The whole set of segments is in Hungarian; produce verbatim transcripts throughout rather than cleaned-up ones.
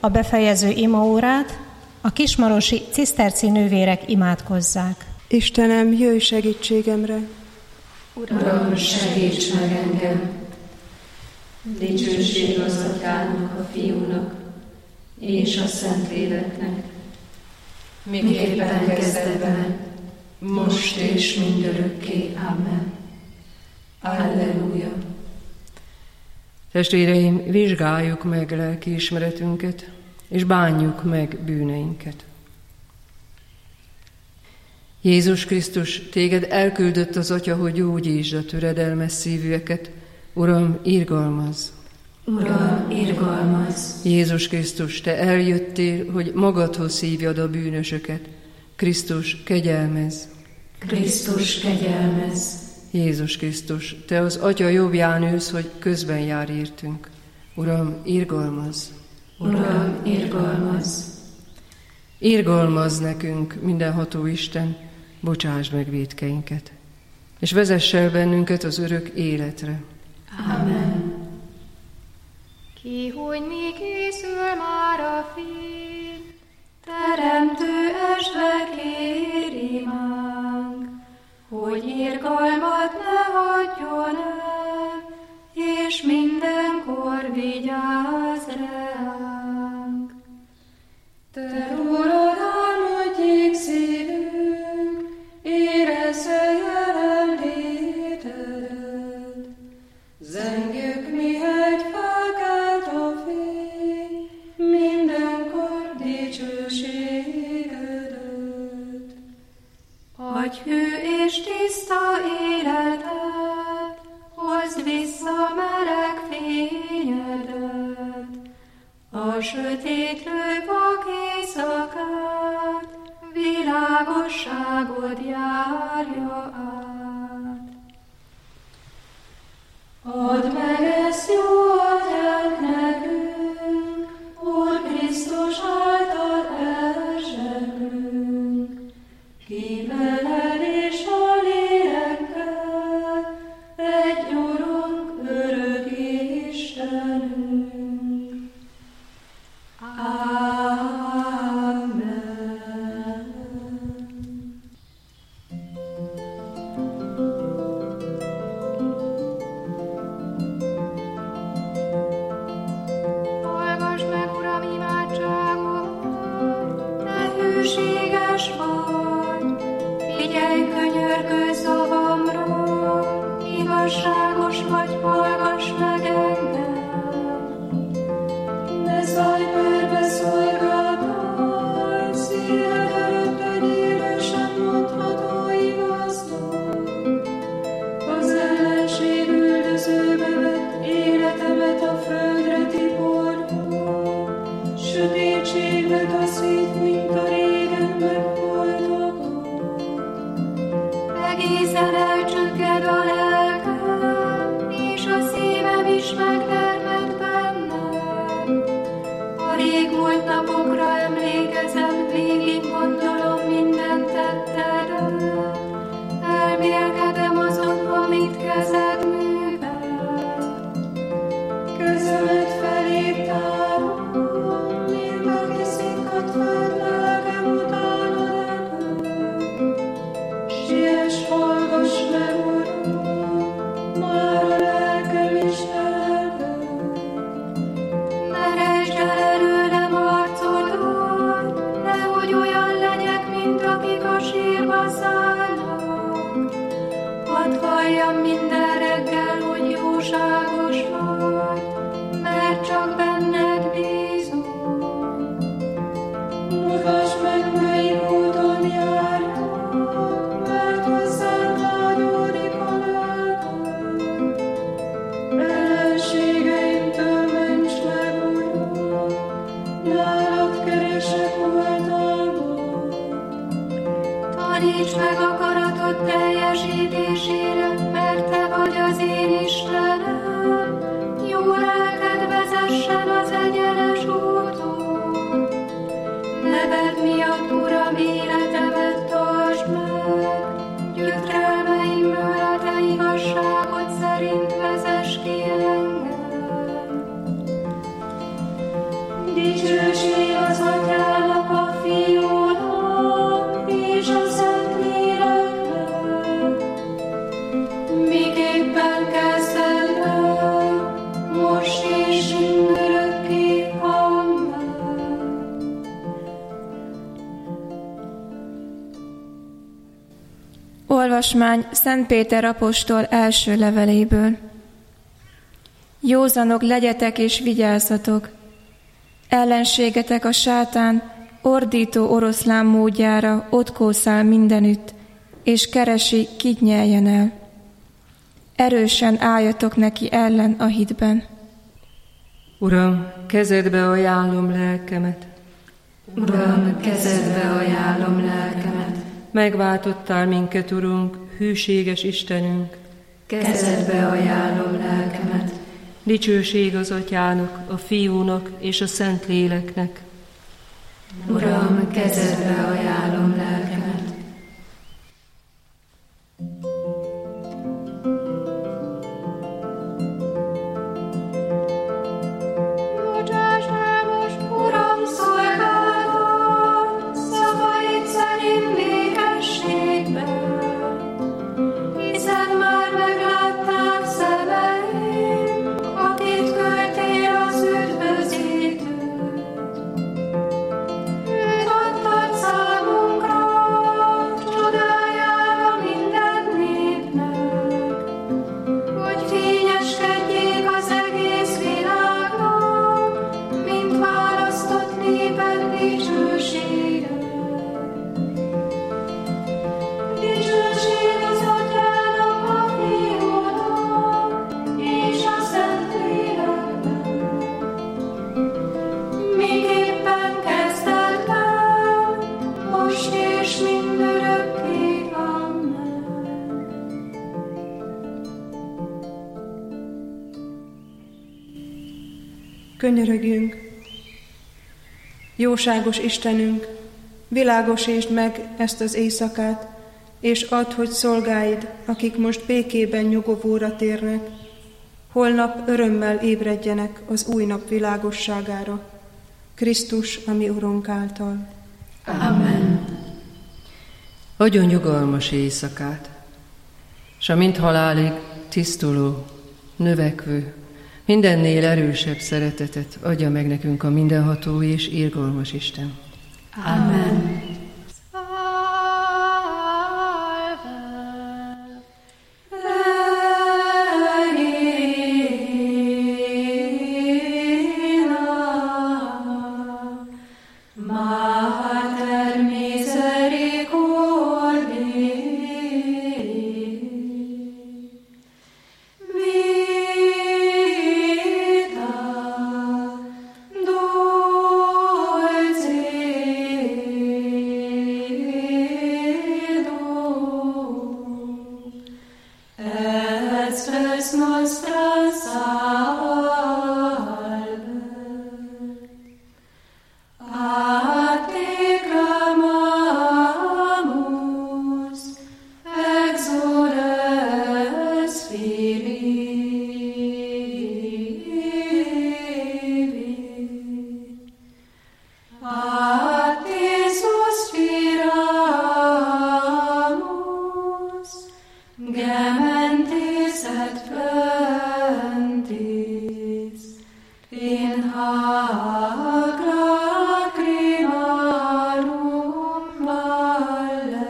a befejező imaórát a kismarosi ciszterci nővérek imádkozzák. Istenem, jöjj segítségemre! Uram, segíts meg engem! Dicsőség az Atyának, a Fiúnak és a Szentléleknek, miképpen kezdetben, most és mindörökké. Amen. Alleluja! Testvéreim, vizsgáljuk meg lelkiismeretünket, és bánjuk meg bűneinket. Jézus Krisztus, téged elküldött az Atya, hogy gyógyítsd a töredelmes szívűeket. Uram, irgalmazz! Uram, irgalmazz! Jézus Krisztus, te eljöttél, hogy magadhoz hívjad a bűnösöket. Krisztus, kegyelmezz! Krisztus, kegyelmezz! Jézus Krisztus, te az Atya jobbján ülsz, hogy közben jár értünk. Uram, irgalmazz! Uram, irgalmazz! Irgalmazz nekünk, mindenható Isten, bocsásd meg vétkeinket, és vezess el bennünket az örök életre. Amen. Ki, hogy mi készül már a fény, Teremtő esve kér imánk, hogy irgalmat ne hagyjon el, és mindenkor vigyázz ránk. Te rólad álmodjék szívünk, érezze jelenlétedet. Zengjük, mihelyt felkelt a fény, mindenkor dicsőségedet. Adj hű és tiszta életet, hozd vissza meleg fényedet. A sötétlő vak éjszakát, világosságod járja át. Add meg ezt jó Atyánk nekünk, Úr Krisztus által elzsegünk. Ki veled és a lélekkel, egy Urunk, örök Istenünk. hallgass meg, Uram, imádságot, te hűséges vagy, figyelj könyörgő szavamra, igazságos vagy, hallgass meg engem. Ne szállj perbe szolgáltály, szíved előtt egy élősen mondható igaznak. Az ellenség üldözőbe vett életemet a földre tiporja, sötétségbe taszít, mint a régen megboldogat. Egészen elcsökked a lelkem, és a szívem is megtermett bennem. A régmúlt napokra emlékezem, végig gondolom minden tettedet. Elmélkedem azon, amit kezed művelt. Kezemet felé tárom, mint aki szikkat föld, lelkem utána repül. Siess, hallgass meg, Uram, már a lelkem is elvő. Meresd el előlem arcodat, nehogy olyan legyek, mint akik a sírba szállnak. Hadd halljam minden reggel, hogy jóságos vagy, mert csak benned bízom. Mutasd meg, melyik úton járjak, mert hozzánk vágyódik a lelkem. Ellenségeimtől ments meg, Uram, nálad keresek oltalmat. Taníts meg akaratod teljesítésére, mert te vagy az én Istenem. Jó lelked vezessen az egyenes úton. Neved miatt, Uram, életemet tartsd meg. Gyötrelmeimből a te igazságod szerint vezess ki engem. Dicsőség az Atyának, a Fiúnak és a Szentléleknek, miképpen kezdetben, most és mindörökké. Amen. Olvasmány Szent Péter apostol első leveléből. Józanok legyetek és vigyázzatok! Ellenségetek a sátán ordító oroszlán módjára ott kószál mindenütt, és keresi, kit nyeljen el. Erősen álljatok neki ellen a hitben. Uram, kezedbe ajánlom lelkemet. Uram, kezedbe ajánlom lelkemet. Megváltottál minket, Urunk, hűséges Istenünk. Kezedbe ajánlom lelkemet. Dicsőség az Atyának, a Fiúnak és a Szentléleknek. Uram, kezedbe ajánlom lelkemet. Bocsáss el most, Uram, szolgálatot, szavaid szerint békességben, hiszen már meglátták szemeim, akit küldtél az üdvözítőt. Őt adtad számunkra, csodájára minden népnek, hogy fényeskedjék az egész világnak, mint választott néped dicsősége. Dicsőség az Atyának, a Fiúnak és a Szentléleknek, miképpen kezdetben, most és mindörökké. Amen. Könyörögjünk! Jóságos Istenünk, világosítsd meg ezt az éjszakát, és add, hogy szolgáid, akik most békében nyugovóra térnek, holnap örömmel ébredjenek az új nap világosságára, Krisztus, a mi Urunk által. Amen. Adjon nyugalmas éjszakát, s a mint halálig tisztuló, növekvő, mindennél erősebb szeretetet adja meg nekünk a mindenható és irgalmas Isten. Amen. Mater misericordiae, vita dulcedo, et spes nostra salve. A te clamamus, exules Filii. A te suspiramus, gementis et plentis, in hac lacrimarum valle.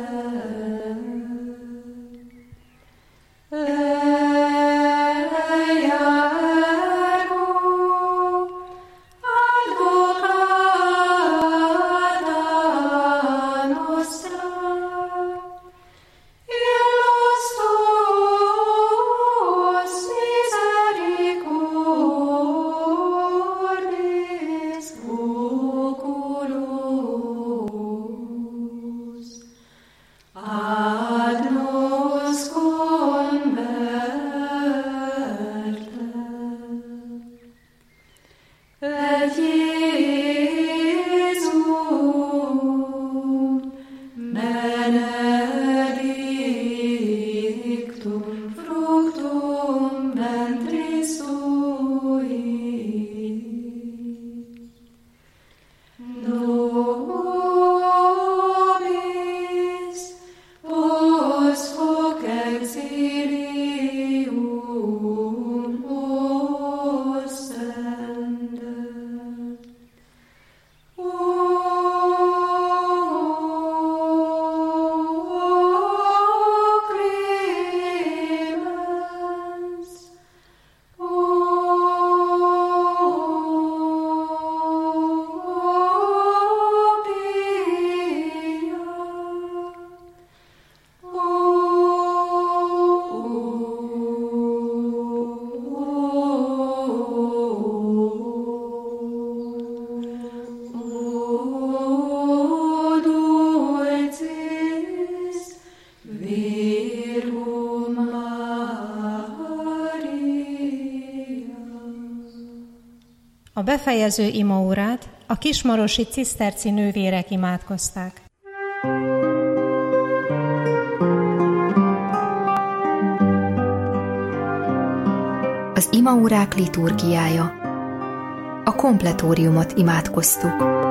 Eia ergo advocata nostra, illos tuos misericordis oculos, ad nos converte. Et Iesum benedictum fructum ventris tui. A befejező imaórát a kismarosi ciszterci nővérek imádkozták. Az imaórák liturgiája. A kompletóriumot imádkoztuk.